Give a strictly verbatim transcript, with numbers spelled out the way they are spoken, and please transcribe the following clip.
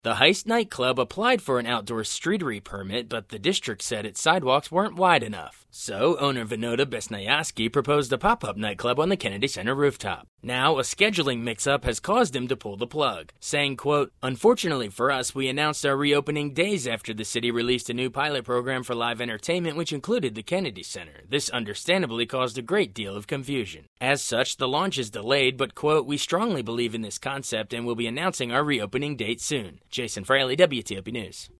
The Heist nightclub applied for an outdoor streetery permit, but the district said its sidewalks weren't wide enough. So, owner Vinoda Besnayaski proposed a pop-up nightclub on the Kennedy Center rooftop. Now, a scheduling mix-up has caused him to pull the plug, saying, quote, "Unfortunately for us, we announced our reopening days after the city released a new pilot program for live entertainment which included the Kennedy Center. This understandably caused a great deal of confusion. As such, the launch is delayed, but, quote, we strongly believe in this concept and will be announcing our reopening date soon." Jason Fraley, W T O P News.